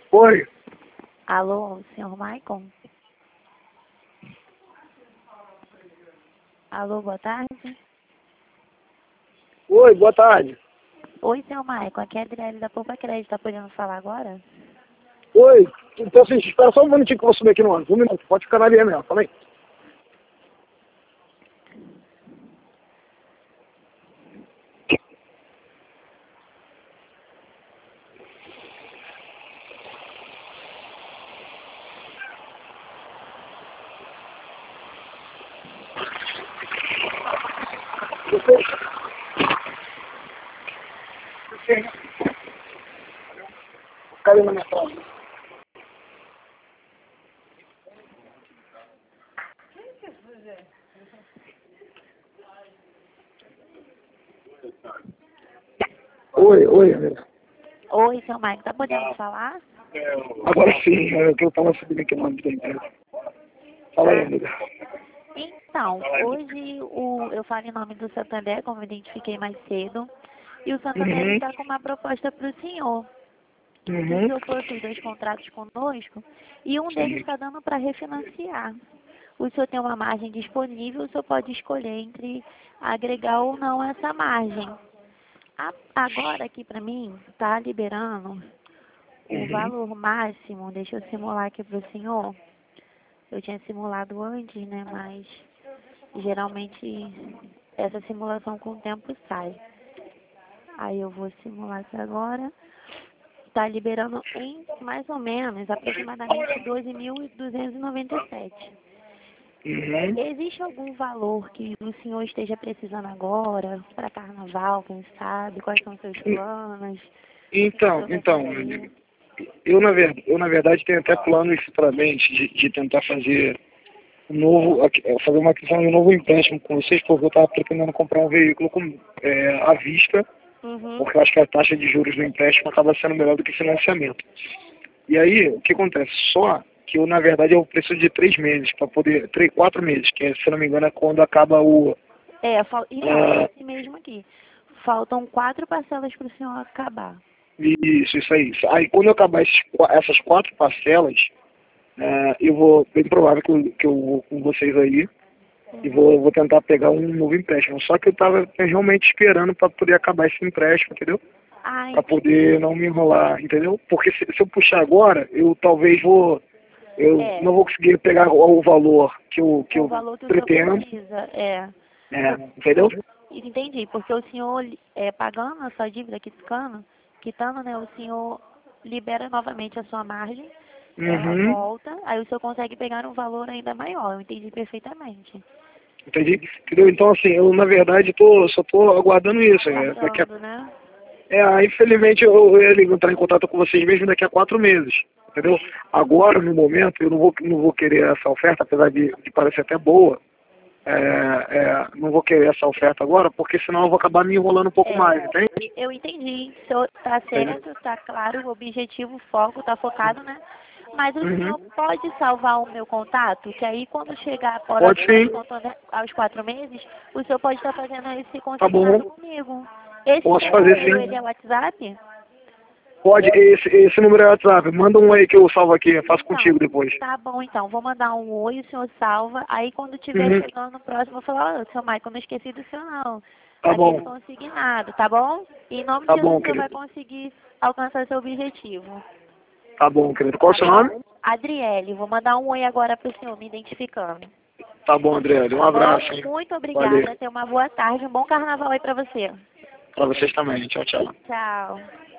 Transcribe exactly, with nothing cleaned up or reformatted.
Oi. Alô, senhor Maicon? Alô, boa tarde. Oi, boa tarde. Oi, senhor Maicon, aqui é a Adriele da Poupa Crédito, tá podendo falar agora? Oi. Então, assim, espera só um minutinho que eu vou subir aqui no ônibus. Um minuto, pode ficar na linha mesmo, fala aí. Você... Você... Cadê na minha frase? Oi, oi, amiga. Oi, senhor Maicon, tá podendo falar? Agora sim, é que eu tava subindo aqui no ônibus da empresa. Fala aí, amiga. Então, hoje o, eu falo em nome do Santander, como eu identifiquei mais cedo, e o Santander Uhum. está com uma proposta para o senhor. Se o Uhum. senhor fosse dois contratos conosco, e um deles Sim. está dando para refinanciar. O senhor tem uma margem disponível, o senhor pode escolher entre agregar ou não essa margem. A- Agora aqui para mim, está liberando o Uhum. valor máximo, deixa eu simular aqui para o senhor. Eu tinha simulado antes, né, mas geralmente essa simulação com o tempo sai. Aí eu vou simular aqui agora. Está liberando em mais ou menos, aproximadamente doze mil duzentos e noventa e sete. Uhum. Existe algum valor que o senhor esteja precisando agora, para carnaval, quem sabe? Quais são os seus planos? O que o Então, senhor vai então, fazer? eu na, ver, eu na verdade tenho até planos futuramente de, de tentar fazer um novo, aqui- eh, fazer uma questão de um novo empréstimo com vocês, porque eu estava pretendendo comprar um veículo com, é, à vista, Uhum. porque eu acho que a taxa de juros do empréstimo acaba sendo melhor do que financiamento. E aí, o que acontece? Só que eu, na verdade, eu preciso de três meses para poder, três, quatro meses, que é, se não me engano é quando acaba o... É, fal... então, é ah, esse mesmo aqui. Faltam quatro parcelas para o senhor acabar. isso, isso aí. Aí quando eu acabar esses, qua- essas quatro parcelas, ah, eu vou, bem provável que eu, que eu vou com vocês aí, e vou, vou tentar pegar um novo empréstimo. Só que eu estava realmente esperando para poder acabar esse empréstimo, entendeu? Ah, Para entendi. poder não me enrolar, entendeu? Porque se, se eu puxar agora, eu talvez vou, eu É, não vou conseguir pegar o, o valor que eu, que o eu valor que o senhor pretendo, precisa, é. é, Por- entendeu? Entendi, porque o senhor, é, pagando a sua dívida, quitando, quitando, né, o senhor libera novamente a sua margem, ela Uhum, volta, aí o senhor consegue pegar um valor ainda maior, eu entendi perfeitamente. entendi? Entendeu? Então, assim, eu na verdade tô, só tô aguardando isso. É, daqui a, Aguardando, né? é, aí, infelizmente eu, eu ia entrar em contato com vocês mesmo daqui a quatro meses, entendeu? Agora, no momento, eu não vou, não vou querer essa oferta, apesar de, de parecer até boa. É, é, não vou querer essa oferta agora, porque senão eu vou acabar me enrolando um pouco mais, É, entende? eu entendi, o senhor tá Entende? certo, tá claro, o objetivo, o foco, tá focado, né? Mas o Uhum. senhor pode salvar o meu contato, que aí quando chegar após, Pode após sim, conta- aos quatro meses, o senhor pode estar fazendo esse tá consignado bom, comigo. Esse posso seu fazer número, ele é sim. WhatsApp? Pode, esse, esse número é WhatsApp, manda um aí que eu salvo aqui, eu faço Então, contigo depois. tá bom então, vou mandar um oi, o senhor salva, aí quando tiver Uhum. chegando no próximo, eu falo, ô, seu Maicon, não esqueci do senhor não, Tá aquele bom, consignado, tá bom? Em nome de tá Jesus, bom, o senhor vai querido. conseguir alcançar seu objetivo, Tá bom, querido. Qual é o tá seu nome? bom? Adriele, vou mandar um oi agora pro senhor, me identificando, Tá bom, Adriano. Um tá bom? abraço, hein? Muito Valeu. obrigada, tenha uma boa tarde, um bom carnaval aí pra você. Pra vocês também. Tchau, tchau. Tchau.